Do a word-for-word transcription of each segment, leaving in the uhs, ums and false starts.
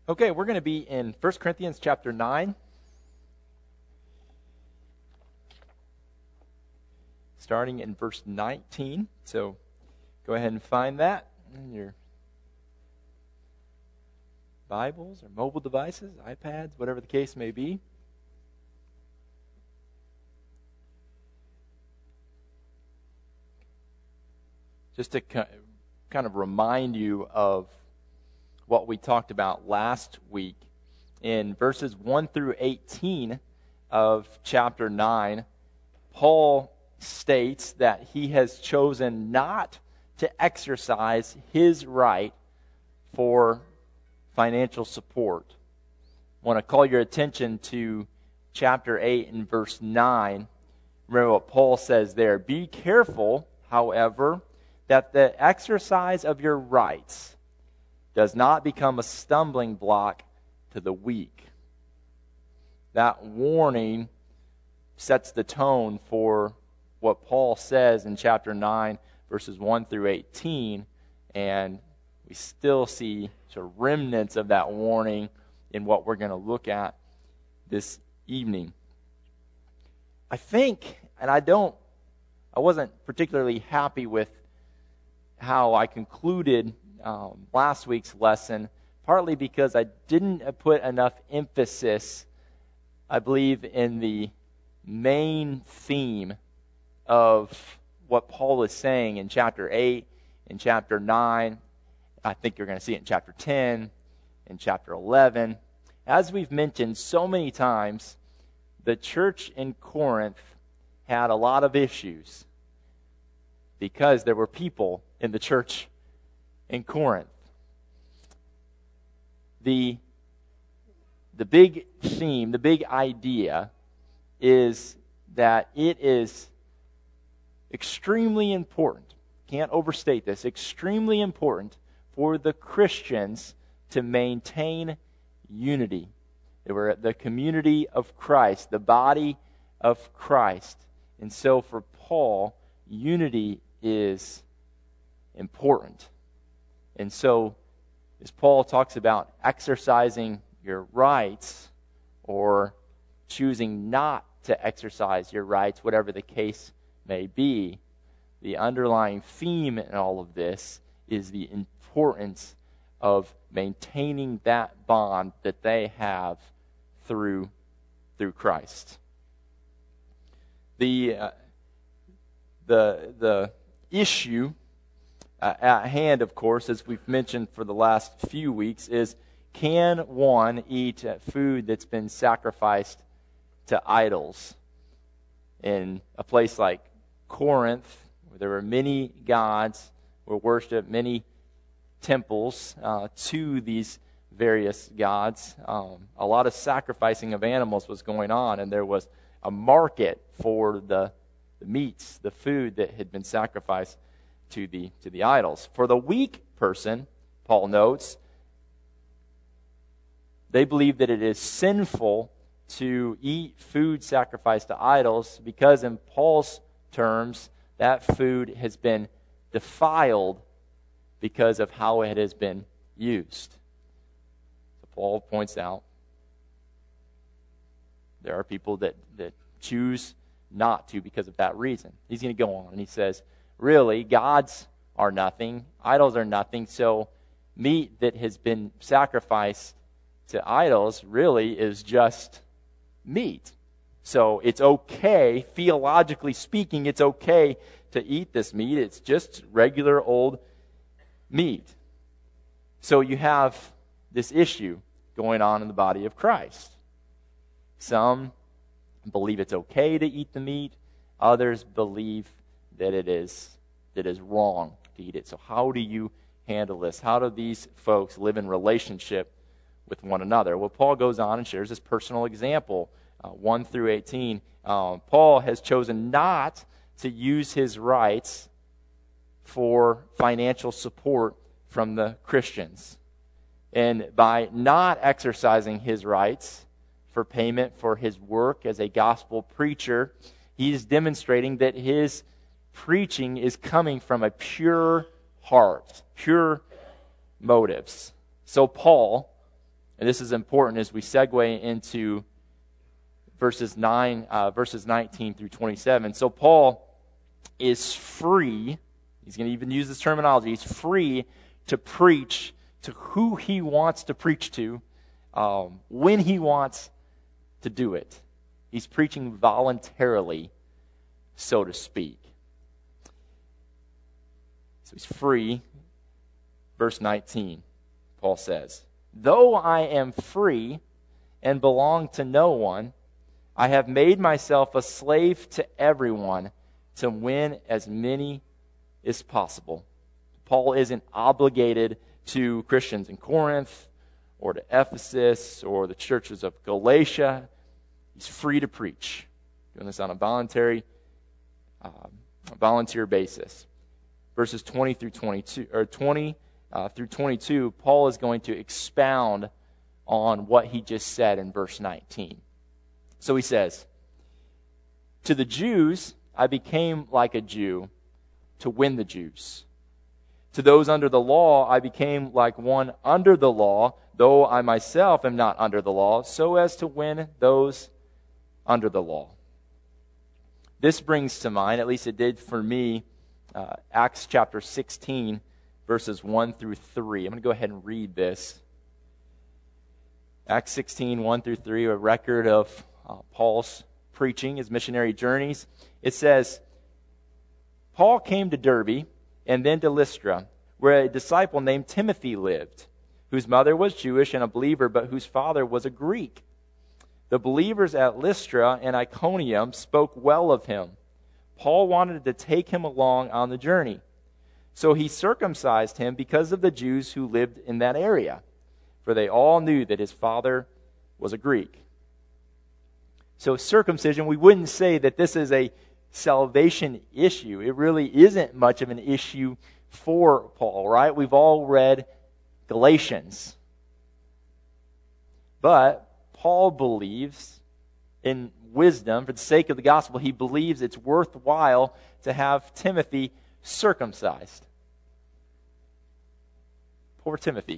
Okay, we're going to be in First Corinthians chapter nine, starting in verse nineteen. So go ahead and find that in your Bibles or mobile devices, iPads, whatever the case may be. Just to kind of remind you of what we talked about last week, in verses one through eighteen of chapter nine, Paul states that he has chosen not to exercise his right for financial support. I want to call your attention to chapter eight and verse nine. Remember what Paul says there. Be careful, however, that the exercise of your rights does not become a stumbling block to the weak. That warning sets the tone for what Paul says in chapter nine, verses one through eighteen, and we still see sort of remnants of that warning in what we're going to look at this evening. I think, and I don't, I wasn't particularly happy with how I concluded um, last week's lesson, partly because I didn't put enough emphasis, I believe, in the main theme of what Paul is saying in chapter eight, in chapter nine. I think you're going to see it in chapter ten, in chapter eleven. As we've mentioned so many times, the church in Corinth had a lot of issues because there were people in the church in Corinth. The, the big theme, the big idea is that it is extremely important, can't overstate this, extremely important for the Christians to maintain unity. They were the community of Christ, the body of Christ. And so for Paul, unity is important. And so as Paul talks about exercising your rights or choosing not to exercise your rights, whatever the case may be, the underlying theme in all of this is the importance of maintaining that bond that they have through through Christ. The uh, the the issue uh, at hand, of course, as we've mentioned for the last few weeks, is can one eat food that's been sacrificed to idols? In a place like Corinth, where there were many gods, were worshipped, many temples uh, to these various gods. Um, a lot of sacrificing of animals was going on, and there was a market for the, the meats, the food that had been sacrificed to the to the idols. For the weak person, Paul notes, they believe that it is sinful to eat food sacrificed to idols because, in Paul's terms, that food has been defiled because of how it has been used. So Paul points out there are people that, that choose not to because of that reason. He's going to go on and he says, really, gods are nothing, idols are nothing, so meat that has been sacrificed to idols really is just meat. So it's okay, theologically speaking, it's okay to eat this meat. It's just regular old meat. So you have this issue going on in the body of Christ. Some believe it's okay to eat the meat. Others believe that it is that is wrong to eat it. So how do you handle this? How do these folks live in relationship with one another? Well, Paul goes on and shares this personal example, uh, one through eighteen. Um, Paul has chosen not to use his rights for financial support from the Christians. And by not exercising his rights for payment for his work as a gospel preacher, he's demonstrating that his preaching is coming from a pure heart, pure motives. So Paul, And this is important as we segue into verses nine, uh, verses nineteen through twenty-seven. So Paul is free. He's going to even use this terminology. He's free to preach to who he wants to preach to, um, when he wants to do it. He's preaching voluntarily, so to speak. So he's free. Verse nineteen, Paul says, "Though I am free and belong to no one, I have made myself a slave to everyone to win as many as possible." Paul isn't obligated to Christians in Corinth or to Ephesus or the churches of Galatia. He's free to preach, doing this on a voluntary, um, volunteer basis. Verses twenty through twenty-two, or twenty uh, through twenty-two, Paul is going to expound on what he just said in verse nineteen. So he says, "To the Jews I became like a Jew to win the Jews. To those under the law I became like one under the law, though I myself am not under the law, so as to win those under the law." This brings to mind, at least it did for me, uh, Acts chapter sixteen, verses one through three. I'm going to go ahead and read this. Acts sixteen, one through three, a record of uh, Paul's preaching, his missionary journeys. It says, "Paul came to Derbe and then to Lystra, where a disciple named Timothy lived, whose mother was Jewish and a believer, but whose father was a Greek. The believers at Lystra and Iconium spoke well of him. Paul wanted to take him along on the journey. So he circumcised him because of the Jews who lived in that area, for they all knew that his father was a Greek." So circumcision, we wouldn't say that this is a salvation issue. It really isn't much of an issue for Paul, right? We've all read Galatians. But Paul believes in wisdom, for the sake of the gospel, he believes it's worthwhile to have Timothy circumcised. Poor Timothy.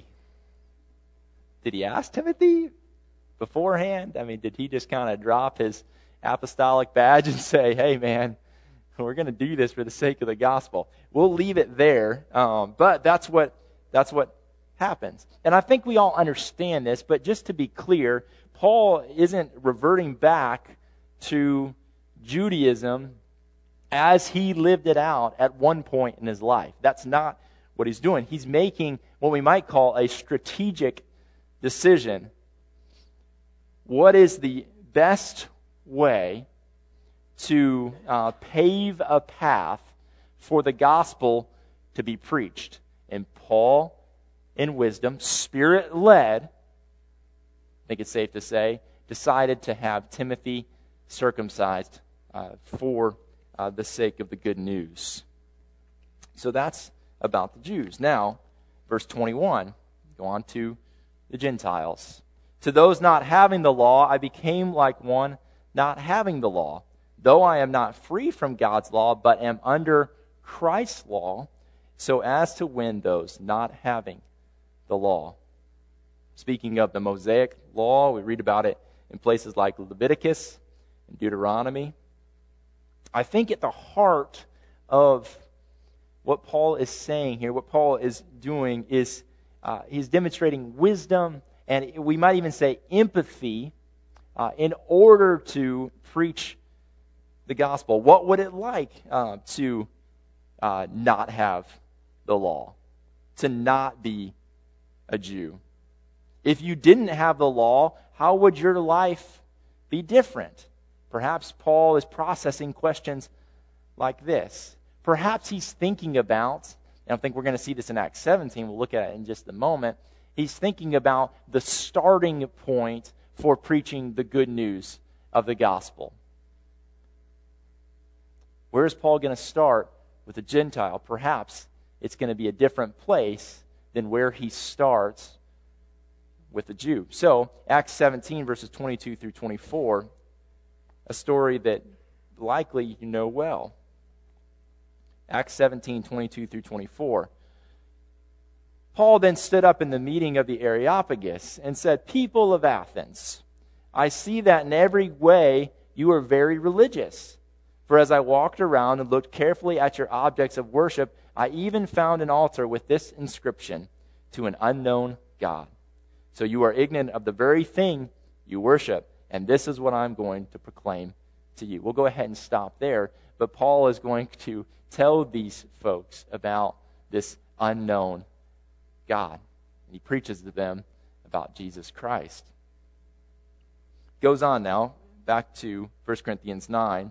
Did he ask Timothy beforehand? I mean, did he just kind of drop his apostolic badge and say, "Hey, man, we're going to do this for the sake of the gospel"? We'll leave it there, um, but that's what that's what happens. And I think we all understand this, but just to be clear, Paul isn't reverting back to Judaism as he lived it out at one point in his life. That's not what he's doing. He's making what we might call a strategic decision. What is the best way to uh, pave a path for the gospel to be preached? And Paul, in wisdom, Spirit-led, I think it's safe to say, decided to have Timothy circumcised uh, for uh, the sake of the good news. So that's about the Jews. Now, verse twenty-one, go on to the Gentiles. "To those not having the law, I became like one not having the law, though I am not free from God's law, but am under Christ's law, so as to win those not having the law." Speaking of the Mosaic law, we read about it in places like Leviticus and Deuteronomy. I think at the heart of what Paul is saying here, what Paul is doing is uh, he's demonstrating wisdom, and we might even say empathy, uh, in order to preach the gospel. What would it like uh, to uh, not have the law, to not be a Jew? If you didn't have the law, how would your life be different? Perhaps Paul is processing questions like this. Perhaps he's thinking about, and I think we're going to see this in Acts seventeen, we'll look at it in just a moment, he's thinking about the starting point for preaching the good news of the gospel. Where is Paul going to start with a Gentile? Perhaps it's going to be a different place than where he starts with a Jew. So, Acts seventeen, verses twenty-two through twenty-four, a story that likely you know well. Acts seventeen, twenty-two through twenty-four. Paul then stood up in the meeting of the Areopagus and said, "People of Athens, I see that in every way you are very religious. For as I walked around and looked carefully at your objects of worship, I even found an altar with this inscription, 'To an unknown God.' So you are ignorant of the very thing you worship, and this is what I'm going to proclaim to you." We'll go ahead and stop there, but Paul is going to tell these folks about this unknown God. And he preaches to them about Jesus Christ. Goes on now, back to First Corinthians nine.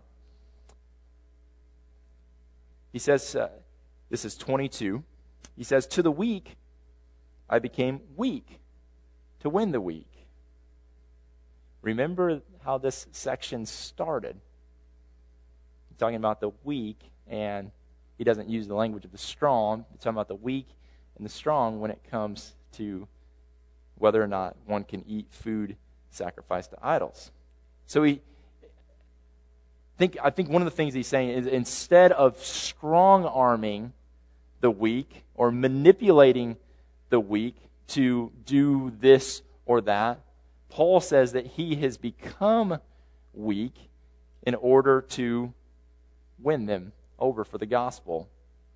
He says, uh, this is twenty-two. He says, "To the weak I became weak to win the weak." Remember how this section started. He's talking about the weak, and he doesn't use the language of the strong. He's talking about the weak and the strong when it comes to whether or not one can eat food sacrificed to idols. So he think I think one of the things he's saying is, instead of strong-arming the weak or manipulating the weak to do this or that, Paul says that he has become weak in order to win them over for the gospel.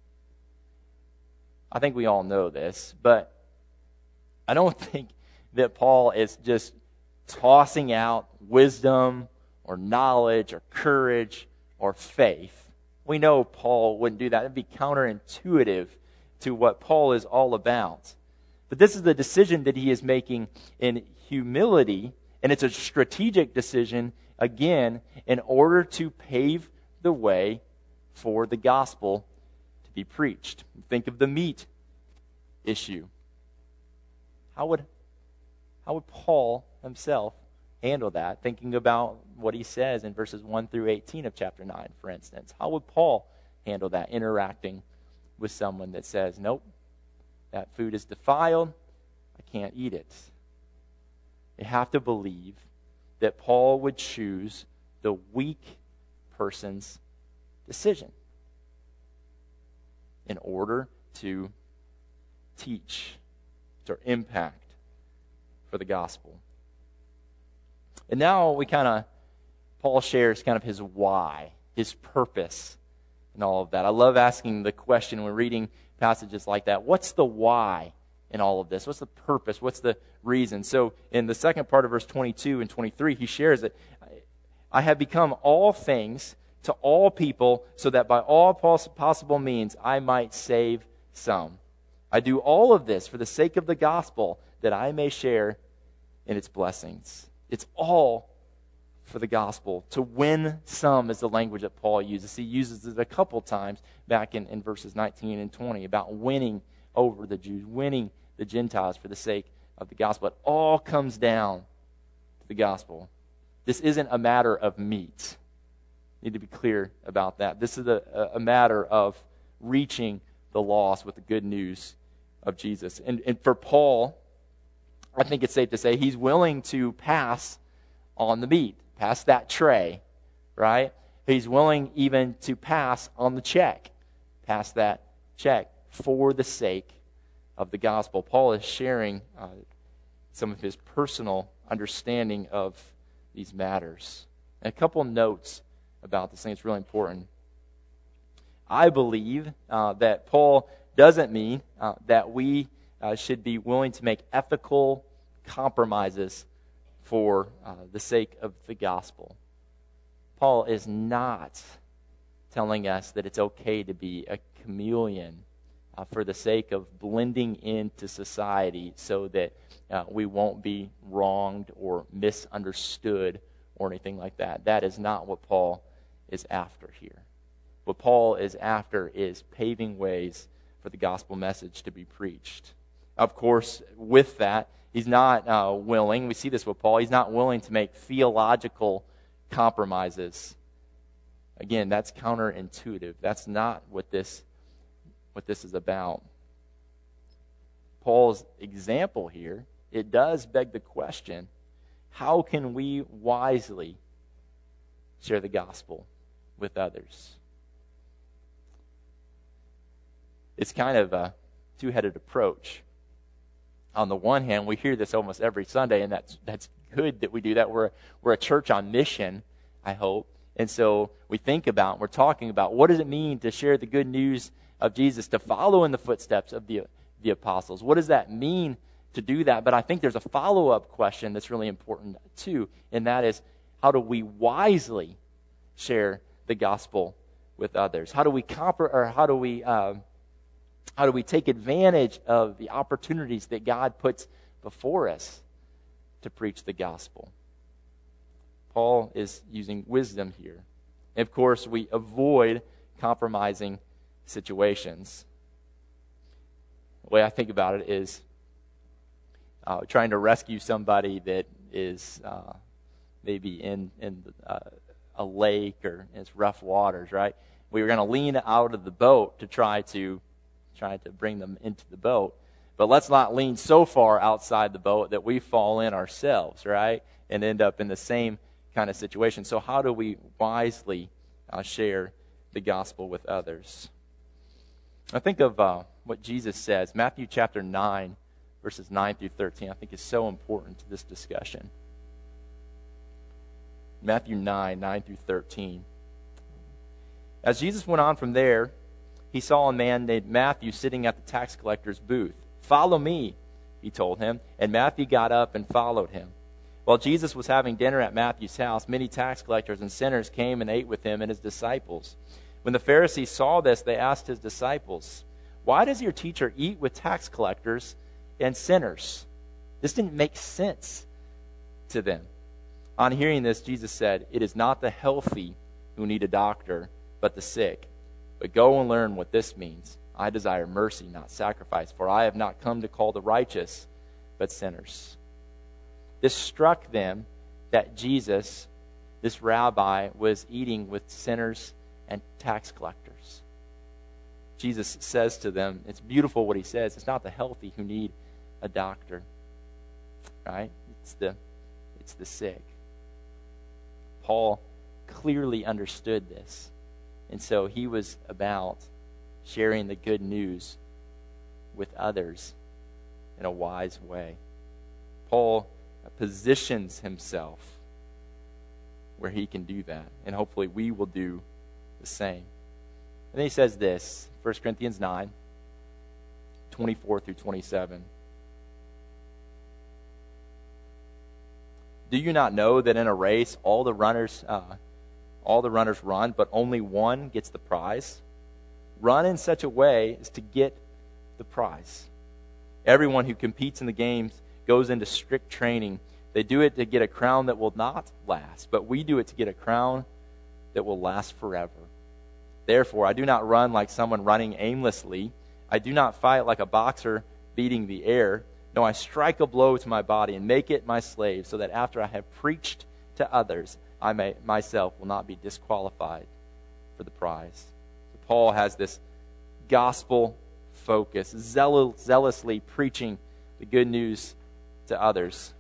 I think we all know this, but I don't think that Paul is just tossing out wisdom or knowledge or courage or faith. We know Paul wouldn't do that. It'd be counterintuitive to what Paul is all about. But this is the decision that he is making in humility, and it's a strategic decision, again, in order to pave the way for the gospel to be preached. Think of the meat issue. How would, how would Paul himself handle that? Thinking about what he says in verses one through eighteen of chapter nine, for instance. How would Paul handle that, interacting with someone that says, "Nope, that food is defiled, I can't eat it"? You have to believe that Paul would choose the weak person's decision in order to teach, to impact for the gospel. And now we kind of, Paul shares kind of his why, his purpose, and all of that. I love asking the question when reading passages like that. What's the why in all of this? What's the purpose? What's the reason? So in the second part of verse twenty-two and twenty-three, he shares that I have become all things to all people so that by all possible means I might save some. I do all of this for the sake of the gospel, that I may share in its blessings. It's all for the gospel. To win some is the language that Paul uses. He uses it a couple times back in, in verses nineteen and twenty about winning over the Jews, winning the Gentiles for the sake of the gospel. It all comes down to the gospel. This isn't a matter of meat. Need to be clear about that. This is a, a matter of reaching the lost with the good news of Jesus. And, and for Paul, I think it's safe to say he's willing to pass on the meat, pass that tray, right? He's willing even to pass on the check, pass that check for the sake of the gospel. Paul is sharing uh, some of his personal understanding of these matters. And a couple notes about this thing. It's really important. I believe uh, that Paul doesn't mean uh, that we uh, should be willing to make ethical compromises for uh, the sake of the gospel. Paul is not telling us that it's okay to be a chameleon uh, for the sake of blending into society so that uh, we won't be wronged or misunderstood or anything like that. That is not what Paul is after here. What Paul is after is paving ways for the gospel message to be preached. Of course, with that, he's not uh, willing, we see this with Paul, he's not willing to make theological compromises. Again, that's counterintuitive. That's not what this, what this is about. Paul's example here, it does beg the question, how can we wisely share the gospel with others? It's kind of a two-headed approach on the one hand, we hear this almost every Sunday, and that's that's good that we do that. We're we're a church on mission, I hope. And so we think about, we're talking about, what does it mean to share the good news of Jesus, to follow in the footsteps of the the apostles? What does that mean to do that? But I think there's a follow-up question that's really important too, and that is, how do we wisely share the gospel with others? How do we comp- or how do we um, how do we take advantage of the opportunities that God puts before us to preach the gospel? Paul is using wisdom here. And of course, we avoid compromising situations. The way I think about it is uh, trying to rescue somebody that is uh, maybe in in uh, a lake or in it's rough waters, right? We were going to lean out of the boat to try to try to bring them into the boat. But let's not lean so far outside the boat that we fall in ourselves, right? And end up in the same kind of situation. So how do we wisely uh, share the gospel with others? I think of uh, what Jesus says, Matthew chapter nine, verses nine through thirteen, I think is so important to this discussion. Matthew nine, nine through thirteen. As Jesus went on from there, he saw a man named Matthew sitting at the tax collector's booth. "Follow me," he told him, and Matthew got up and followed him. While Jesus was having dinner at Matthew's house, many tax collectors and sinners came and ate with him and his disciples. When the Pharisees saw this, they asked his disciples, "Why does your teacher eat with tax collectors and sinners?" This didn't make sense to them. On hearing this, Jesus said, "It is not the healthy who need a doctor, but the sick. But go and learn what this means. I desire mercy, not sacrifice, for I have not come to call the righteous, but sinners." This struck them that Jesus, this rabbi, was eating with sinners and tax collectors. Jesus says to them, it's beautiful what he says, it's not the healthy who need a doctor, right? It's the, it's the sick. Paul clearly understood this. And so he was about sharing the good news with others in a wise way. Paul positions himself where he can do that. And hopefully we will do the same. And then he says this, First Corinthians nine, twenty-four through twenty-seven. "Do you not know that in a race all the runners uh, all the runners run, but only one gets the prize? Run in such a way as to get the prize. Everyone who competes in the games goes into strict training. They do it to get a crown that will not last, but we do it to get a crown that will last forever. Therefore, I do not run like someone running aimlessly. I do not fight like a boxer beating the air. No, I strike a blow to my body and make it my slave, so that after I have preached to others, I may myself will not be disqualified for the prize." So Paul has this gospel focus, zeal- zealously preaching the good news to others.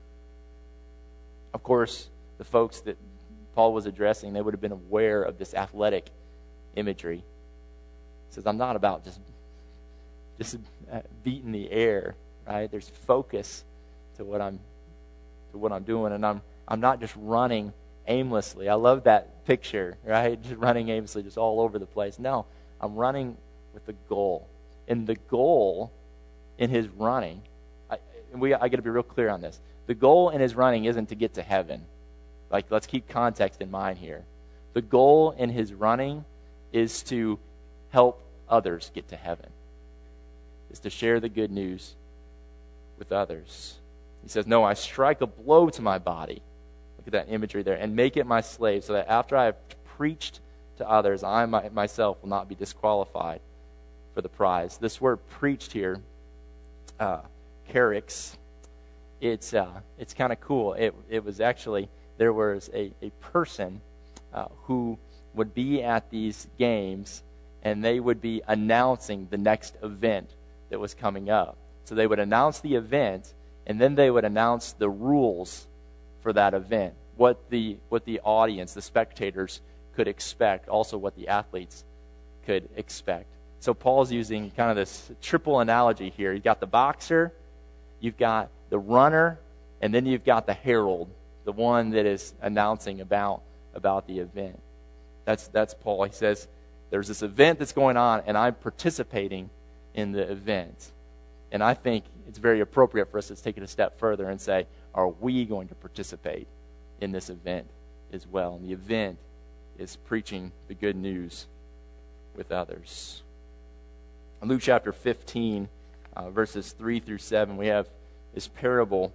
Of course, the folks that Paul was addressing, they would have been aware of this athletic imagery. He says, I'm not about just, just beating the air, right? There's focus to what I'm to what I'm doing, and I'm I'm not just running aimlessly. I love that picture, right? Just running aimlessly, just all over the place. No, I'm running with a goal. And the goal in his running, I, we I got to be real clear on this. The goal in his running isn't to get to heaven. Like, let's keep context in mind here. The goal in his running is to help others get to heaven. Is to share the good news with others. He says, no, I strike a blow to my body. Look at that imagery there. And make it my slave, so that after I have preached to others, I my, myself will not be disqualified for the prize. This word preached here, uh, charix, it's uh, it's kind of cool. It it was actually, there was a, a person uh, who would be at these games, and they would be announcing the next event that was coming up. So they would announce the event, and then they would announce the rules for that event, what the what the audience, the spectators, could expect, also what the athletes could expect. So Paul's using kind of this triple analogy here. You've got the boxer, you've got the runner, and then you've got the herald, the one that is announcing about, about the event. That's, that's Paul. He says, there's this event that's going on, and I'm participating in the event. And I think it's very appropriate for us to take it a step further and say, are we going to participate in this event as well? And the event is preaching the good news with others. In Luke chapter fifteen, uh, verses three through seven, we have this parable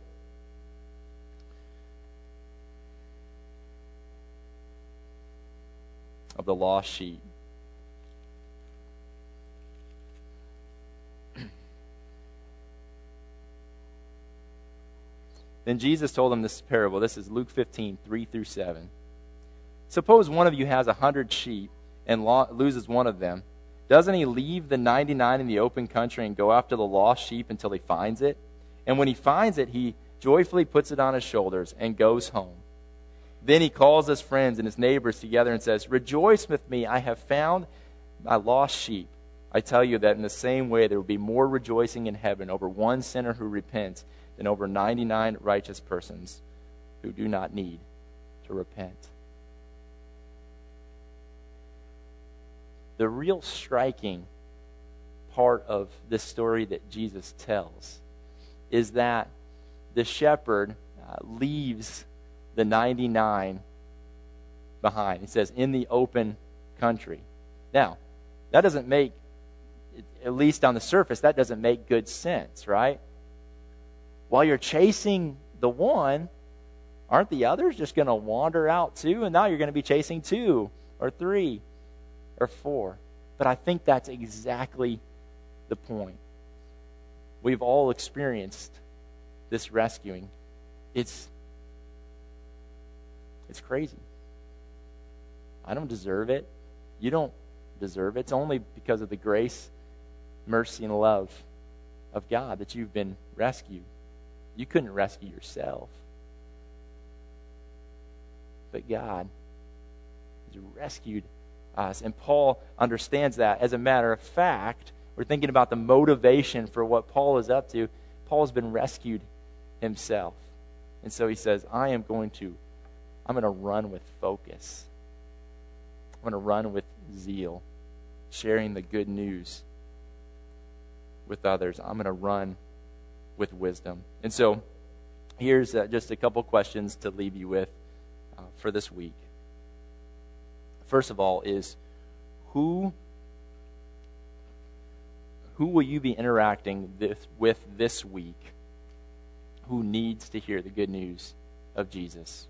of the lost sheep. Then Jesus told them this parable. This is Luke fifteen, three through seven. Suppose one of you has a hundred sheep and lo- loses one of them. Doesn't he leave the ninety-nine in the open country and go after the lost sheep until he finds it? And when he finds it, he joyfully puts it on his shoulders and goes home. Then he calls his friends and his neighbors together and says, "Rejoice with me, I have found my lost sheep." I tell you that in the same way there will be more rejoicing in heaven over one sinner who repents than over ninety-nine righteous persons who do not need to repent. The real striking part of this story that Jesus tells is that the shepherd uh, leaves the ninety-nine behind. He says, in the open country. Now, that doesn't make, at least on the surface, that doesn't make good sense, right? While you're chasing the one, aren't the others just going to wander out too? And now you're going to be chasing two or three or four. But I think that's exactly the point. We've all experienced this rescuing. It's it's crazy. I don't deserve it. You don't deserve it. It's only because of the grace, mercy, and love of God that you've been rescued. You couldn't rescue yourself. But God has rescued us. And Paul understands that. As a matter of fact, we're thinking about the motivation for what Paul is up to. Paul's been rescued himself. And so he says, I am going to, I'm going to run with focus. I'm going to run with zeal, sharing the good news with others. I'm going to run with wisdom. And so here's uh, just a couple questions to leave you with uh, for this week. First of all is, who who will you be interacting this, with this week who needs to hear the good news of Jesus?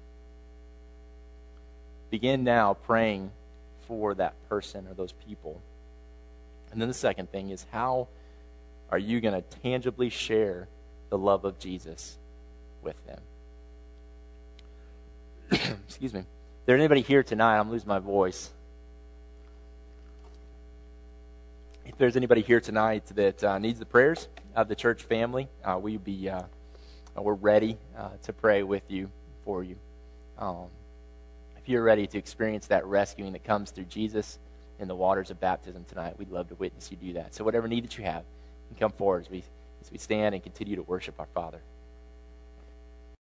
Begin now praying for that person or those people. And then the second thing is, how are you going to tangibly share the love of Jesus with them? Excuse me. Is there anybody here tonight? I'm losing my voice. If there's anybody here tonight that uh, needs the prayers of the church family, uh, we be uh, we're ready uh, to pray with you, for you. Um, if you're ready to experience that rescuing that comes through Jesus in the waters of baptism tonight, we'd love to witness you do that. So whatever need that you have, you can come forward as we as we stand and continue to worship our Father.